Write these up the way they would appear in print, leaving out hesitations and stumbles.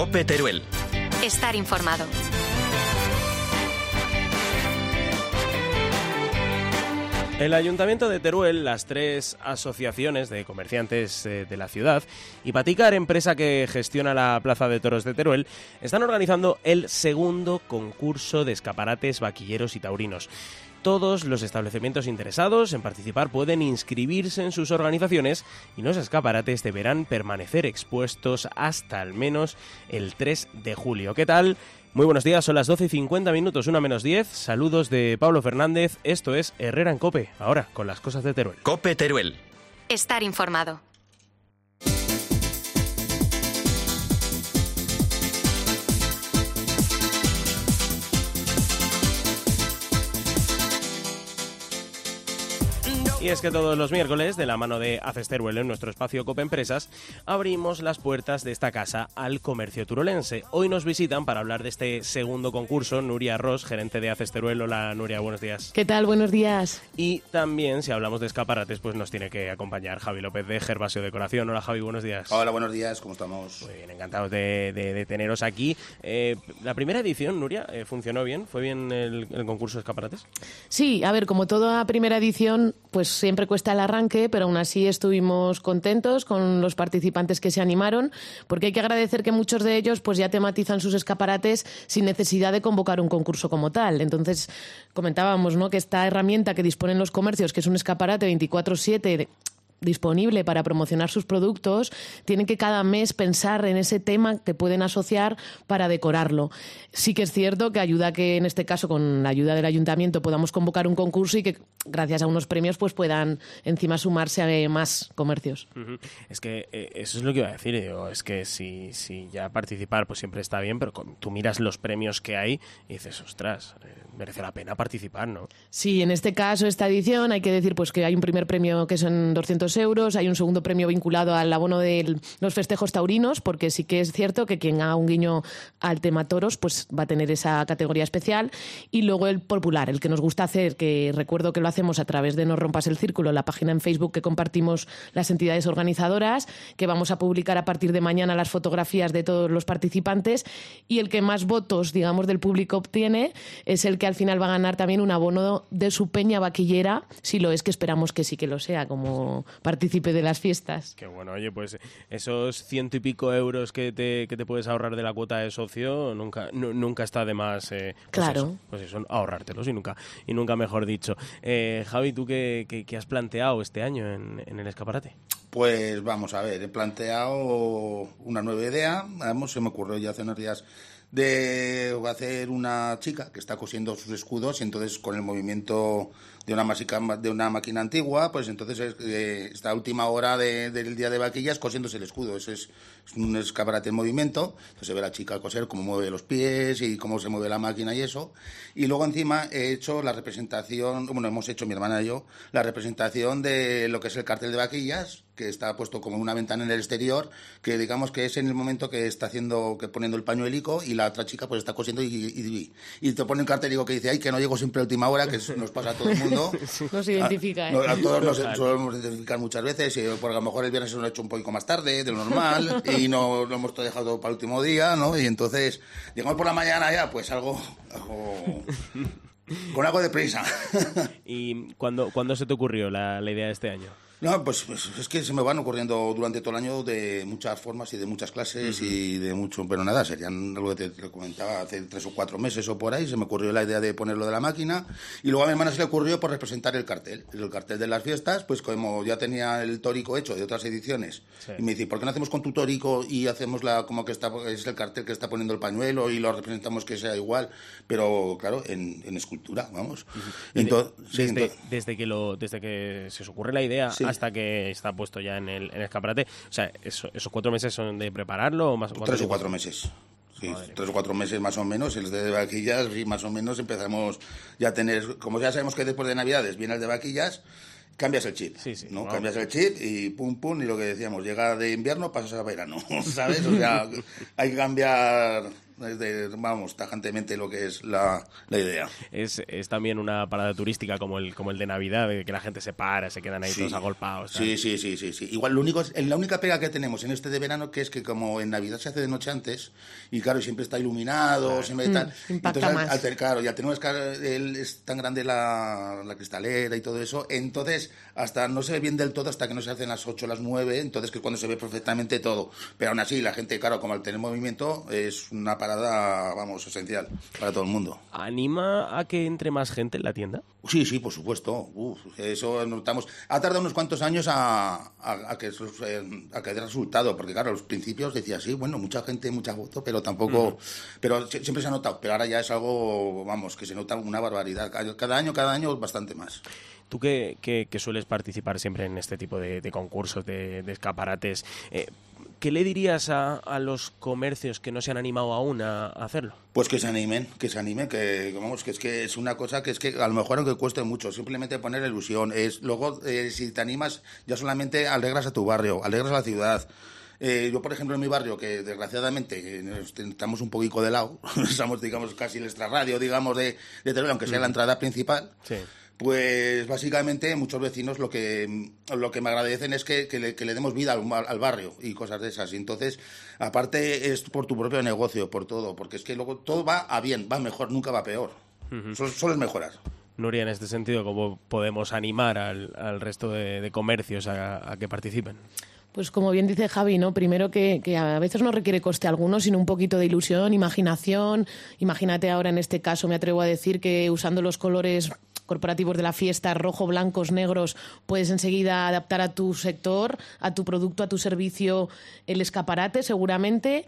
COPE Teruel. Estar informado. El Ayuntamiento de Teruel, las 3 asociaciones de comerciantes de la ciudad y Paticar, empresa que gestiona la Plaza de Toros de Teruel, están organizando el segundo concurso de escaparates vaquilleros y taurinos. Todos los establecimientos interesados en participar pueden inscribirse en sus organizaciones y los escaparates deberán permanecer expuestos hasta al menos el 3 de julio. ¿Qué tal? Muy buenos días, son las 12:50, 1 menos 10. Saludos de Pablo Fernández. Esto es Herrera en COPE, ahora con las cosas de Teruel. COPE Teruel. Estar informado. Y es que todos los miércoles, de la mano de ACES Teruel en nuestro espacio COPE Empresas, abrimos las puertas de esta casa al comercio turolense. Hoy nos visitan para hablar de este segundo concurso Nuria Ros, gerente de ACES Teruel. Hola Nuria, buenos días. ¿Qué tal? Buenos días. Y también, si hablamos de escaparates, pues nos tiene que acompañar Javi López de Gervasio Decoración. Hola Javi, buenos días. Hola, buenos días, ¿cómo estamos? Muy bien, encantados de teneros aquí. La primera edición, Nuria, ¿funcionó bien? ¿Fue bien el concurso de escaparates? Sí, a ver, como toda primera edición, pues siempre cuesta el arranque, pero aún así estuvimos contentos con los participantes que se animaron, porque hay que agradecer que muchos de ellos pues ya tematizan sus escaparates sin necesidad de convocar un concurso como tal. Entonces, comentábamos, ¿no?, que esta herramienta que disponen los comercios, que es un escaparate 24/7 disponible para promocionar sus productos, tienen que cada mes pensar en ese tema que pueden asociar para decorarlo. Sí que es cierto que ayuda a que, en este caso, con la ayuda del ayuntamiento, podamos convocar un concurso y que, gracias a unos premios, pues puedan encima sumarse a más comercios. Uh-huh. Es que eso es lo que iba a decir. Digo, es que si ya participar pues siempre está bien, pero tú miras los premios que hay y dices, ostras, merece la pena participar, ¿no? Sí, en este caso, esta edición, hay que decir pues que hay un primer premio que son 200 euros, hay un segundo premio vinculado al abono de los festejos taurinos, porque sí que es cierto que quien haga un guiño al tema toros pues va a tener esa categoría especial, y luego el popular, el que nos gusta hacer, que recuerdo que lo hacemos a través de No Rompas el Círculo, la página en Facebook que compartimos las entidades organizadoras, que vamos a publicar a partir de mañana las fotografías de todos los participantes, y el que más votos, digamos, del público obtiene es el que al final va a ganar también un abono de su peña vaquillera, si lo es, que esperamos que sí que lo sea, como partícipe de las fiestas. Qué bueno, oye, pues esos 100 y pico euros que te puedes ahorrar de la cuota de socio nunca está de más. Claro. Pues eso, ahorrártelos y nunca mejor dicho. Javi, ¿tú qué has planteado este año en el escaparate? Pues vamos a ver, he planteado una nueva idea, se me ocurrió ya hace unos días de hacer una chica que está cosiendo sus escudos, y entonces con el movimiento de una máquina antigua, pues entonces esta última hora del día de vaquillas cosiéndose el escudo. Eso es un escaparate en movimiento, entonces se ve la chica coser cómo mueve los pies y cómo se mueve la máquina y eso. Y luego encima he hecho la representación, hemos hecho mi hermana y yo, la representación de lo que es el cartel de vaquillas, que está puesto como una ventana en el exterior, que digamos que es en el momento que está poniendo el pañuelico, y la otra chica pues está cosiendo y te pone un cartelico que dice, ay, que no llego siempre a última hora, que nos pasa a todo el mundo. Nos identifica, ¿eh? A todos nos solemos identificar muchas veces, porque a lo mejor el viernes se nos ha hecho un poco más tarde de lo normal y no lo hemos dejado para el último día, ¿no? Y entonces llegamos por la mañana ya, pues algo con algo de prisa. ¿Y cuándo se te ocurrió la idea de este año? No, pues es que se me van ocurriendo durante todo el año de muchas formas y de muchas clases y de mucho, pero nada, serían algo que te comentaba hace 3 o 4 meses o por ahí, se me ocurrió la idea de ponerlo de la máquina, y luego a mi hermana se le ocurrió por representar el cartel de las fiestas, pues como ya tenía el tórico hecho de otras ediciones, sí. Y me dice, ¿por qué no hacemos con tu tórico y hacemos como que es el cartel que está poniendo el pañuelo y lo representamos que sea igual, pero claro, en escultura, vamos. Entonces, desde que se os ocurre la idea, sí, hasta que está puesto ya en el escaparate, o sea, esos 4 meses son de prepararlo o más. 3 o 4 meses. Sí, 3 o 4 meses más o menos, el de vaquillas, y más o menos empezamos ya a tener, como ya sabemos que después de Navidades viene el de vaquillas, cambias el chip, sí, ¿no? Wow. Cambias el chip y pum, y lo que decíamos, llega de invierno, pasas a verano, ¿sabes? O sea, hay que cambiar vamos, tajantemente lo que es la idea. Es también una parada turística como el de Navidad, de que la gente se para, se quedan ahí todos agolpados. Sí. Igual la única pega que tenemos en este de verano que es que como en Navidad se hace de noche antes, y claro, siempre está iluminado, siempre tal. Impacta más. Claro, ya tenemos que es tan grande la cristalera y todo eso, entonces hasta no se ve bien del todo hasta que no se hacen las 8, las 9, entonces que es cuando se ve perfectamente todo. Pero aún así, la gente, claro, como al tener movimiento, es una parada, vamos, esencial para todo el mundo. ¿Anima a que entre más gente en la tienda? Sí, por supuesto. Eso notamos. Ha tardado unos cuantos años a que dé resultado, porque claro, a los principios decía, sí, bueno, mucha gente, mucha foto, pero tampoco... Pero siempre se ha notado, pero ahora ya es algo, vamos, que se nota una barbaridad. Cada año bastante más. Tú que sueles participar siempre en este tipo de concursos, de escaparates, ¿qué le dirías a los comercios que no se han animado aún a hacerlo? Pues que se animen, que vamos, que es una cosa que es que a lo mejor aunque cueste mucho, simplemente poner ilusión. Luego, si te animas, ya solamente alegras a tu barrio, alegras a la ciudad. Yo, por ejemplo, en mi barrio, que desgraciadamente estamos un poquito de lado, somos, digamos, casi el extrarradio, digamos, de Teruel, aunque sea la entrada principal. Sí. Pues básicamente muchos vecinos lo que me agradecen es que le demos vida al barrio y cosas de esas. Y entonces, aparte es por tu propio negocio, por todo, porque es que luego todo va a bien, va mejor, nunca va peor. Solo es mejorar. Nuria, en este sentido, ¿cómo podemos animar al resto de comercios a que participen? Pues como bien dice Javi, ¿no? Primero que a veces no requiere coste alguno, sino un poquito de ilusión, imaginación. Imagínate ahora, en este caso, me atrevo a decir que usando los colores corporativos de la fiesta, rojo, blancos, negros, puedes enseguida adaptar a tu sector, a tu producto, a tu servicio, el escaparate seguramente,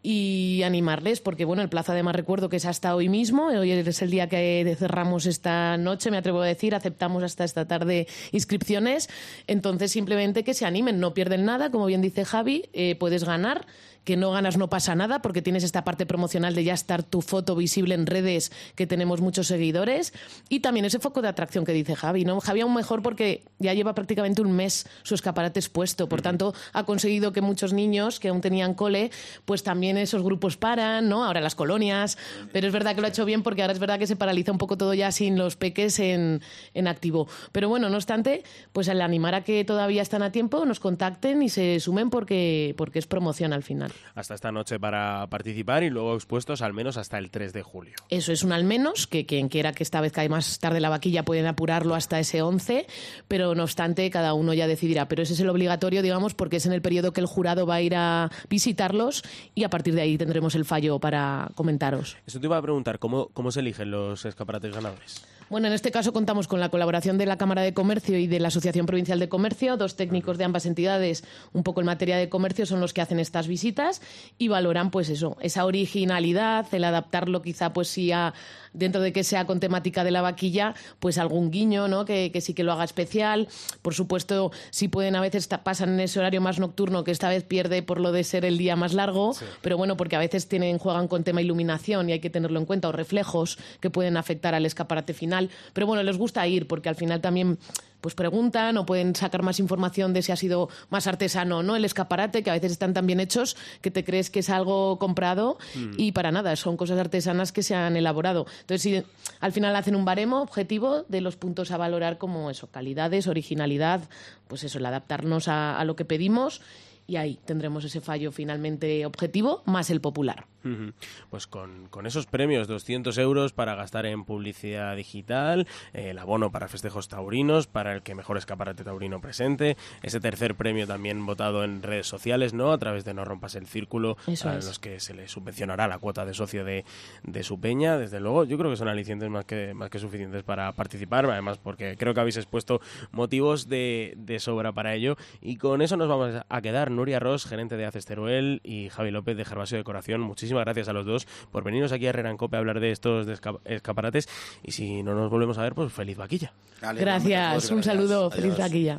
y animarles, porque bueno, el plazo además recuerdo que es hasta hoy mismo, hoy es el día que cerramos esta noche, me atrevo a decir, aceptamos hasta esta tarde inscripciones, entonces simplemente que se animen, no pierden nada, como bien dice Javi, puedes ganar. Que no ganas no pasa nada porque tienes esta parte promocional de ya estar tu foto visible en redes, que tenemos muchos seguidores, y también ese foco de atracción que dice Javi, ¿no? Javi aún mejor porque ya lleva prácticamente un mes su escaparate expuesto, por tanto ha conseguido que muchos niños que aún tenían cole, pues también esos grupos paran, ¿no? Ahora las colonias, pero es verdad que lo ha hecho bien porque ahora es verdad que se paraliza un poco todo ya sin los peques en activo. Pero bueno, no obstante, pues al animar a que todavía están a tiempo, nos contacten y se sumen porque es promoción al final. Hasta esta noche para participar y luego expuestos al menos hasta el 3 de julio. Eso es un al menos, que quien quiera que esta vez cae más tarde la vaquilla pueden apurarlo hasta ese 11, pero no obstante cada uno ya decidirá. Pero ese es el obligatorio, digamos, porque es en el periodo que el jurado va a ir a visitarlos y a partir de ahí tendremos el fallo para comentaros. Eso te iba a preguntar, ¿cómo se eligen los escaparates ganadores? Bueno, en este caso contamos con la colaboración de la Cámara de Comercio y de la Asociación Provincial de Comercio. 2 técnicos de ambas entidades, un poco en materia de comercio, son los que hacen estas visitas y valoran, pues eso, esa originalidad, el adaptarlo quizá, pues sí, dentro de que sea con temática de la vaquilla, pues algún guiño, ¿no? Que sí que lo haga especial. Por supuesto, si pueden, a veces pasan en ese horario más nocturno, que esta vez pierde por lo de ser el día más largo, sí. Pero bueno, porque a veces juegan con tema iluminación y hay que tenerlo en cuenta, o reflejos que pueden afectar al escaparate final. Pero bueno, les gusta ir porque al final también pues preguntan o pueden sacar más información de si ha sido más artesano o no el escaparate, que a veces están tan bien hechos que te crees que es algo comprado y para nada, son cosas artesanas que se han elaborado. Entonces, si al final hacen un baremo objetivo de los puntos a valorar como eso, calidades, originalidad, pues eso, el adaptarnos a lo que pedimos. Y ahí tendremos ese fallo finalmente objetivo, más el popular. Pues con esos premios, 200 euros para gastar en publicidad digital, el abono para festejos taurinos, para el que mejor escaparate taurino presente, ese tercer premio también votado en redes sociales, ¿no? A través de No Rompas el Círculo, a los que se les subvencionará la cuota de socio de su peña. Desde luego, yo creo que son alicientes más que suficientes para participar, además porque creo que habéis expuesto motivos de sobra para ello. Y con eso nos vamos a quedar. Nuria Ros, gerente de ACES Teruel, y Javi López de Gervasio Decoración. Muchísimas gracias a los dos por venirnos aquí a Herrera en Cope a hablar de estos escaparates. Y si no nos volvemos a ver, pues feliz vaquilla. Dale, gracias, un saludo, feliz vaquilla.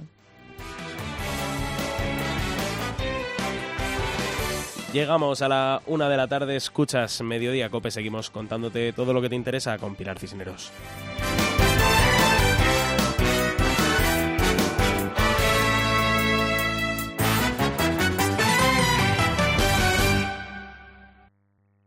Llegamos a la 1 de la tarde, escuchas Mediodía Cope, seguimos contándote todo lo que te interesa con Pilar Cisneros.